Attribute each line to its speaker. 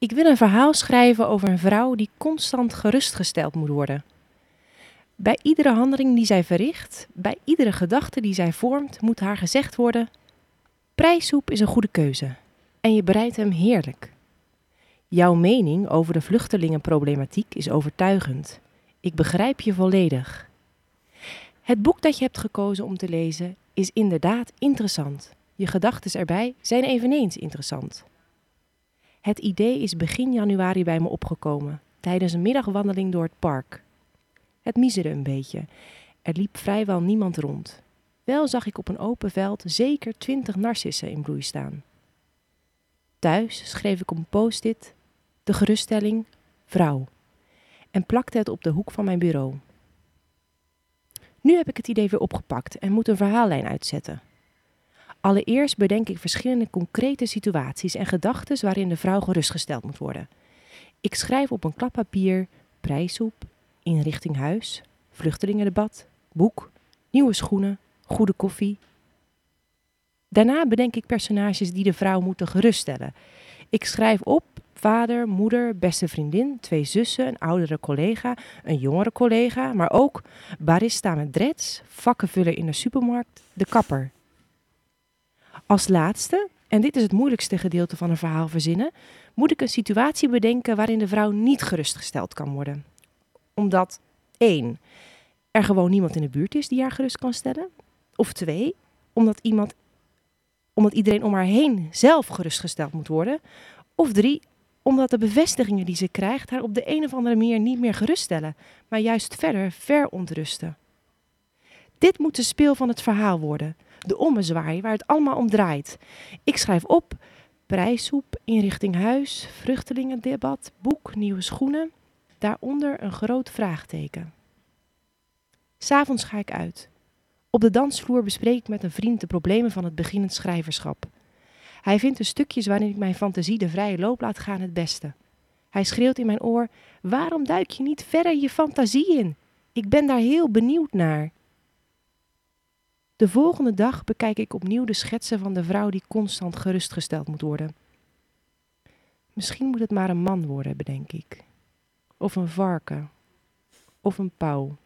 Speaker 1: Ik wil een verhaal schrijven over een vrouw die constant gerustgesteld moet worden. Bij iedere handeling die zij verricht, bij iedere gedachte die zij vormt, moet haar gezegd worden: prijssoep is een goede keuze en je bereidt hem heerlijk. Jouw mening over de vluchtelingenproblematiek is overtuigend. Ik begrijp je volledig. Het boek dat je hebt gekozen om te lezen is inderdaad interessant. Je gedachten erbij zijn eveneens interessant. Het idee is begin januari bij me opgekomen, tijdens een middagwandeling door het park. Het miezerde een beetje. Er liep vrijwel niemand rond. Wel zag ik op een open veld zeker 20 narcissen in bloei staan. Thuis schreef ik op een post-it de geruststelling vrouw en plakte het op de hoek van mijn bureau. Nu heb ik het idee weer opgepakt en moet een verhaallijn uitzetten. Allereerst bedenk ik verschillende concrete situaties en gedachten waarin de vrouw gerustgesteld moet worden. Ik schrijf op een klap papier prijssoep, inrichting huis, vluchtelingendebat, boek, nieuwe schoenen, goede koffie. Daarna bedenk ik personages die de vrouw moeten geruststellen. Ik schrijf op vader, moeder, beste vriendin, 2 zussen, een oudere collega, een jongere collega, maar ook barista met dreads, vakkenvuller in de supermarkt, de kapper. Als laatste, en dit is het moeilijkste gedeelte van een verhaal verzinnen, moet ik een situatie bedenken waarin de vrouw niet gerustgesteld kan worden. Omdat 1. Er gewoon niemand in de buurt is die haar gerust kan stellen. Of 2. Omdat iedereen om haar heen zelf gerustgesteld moet worden. Of 3. Omdat de bevestigingen die ze krijgt haar op de een of andere manier niet meer geruststellen, maar juist verder verontrusten. Dit moet de speel van het verhaal worden. De ommezwaai waar het allemaal om draait. Ik schrijf op prijssoep, inrichting huis, vluchtelingendebat, boek, nieuwe schoenen. Daaronder een groot vraagteken. 'S Avonds ga ik uit. Op de dansvloer bespreek ik met een vriend de problemen van het beginnend schrijverschap. Hij vindt de stukjes waarin ik mijn fantasie de vrije loop laat gaan het beste. Hij schreeuwt in mijn oor: waarom duik je niet verder je fantasie in? Ik ben daar heel benieuwd naar. De volgende dag bekijk ik opnieuw de schetsen van de vrouw die constant gerustgesteld moet worden. Misschien moet het maar een man worden, bedenk ik. Of een varken. Of een pauw.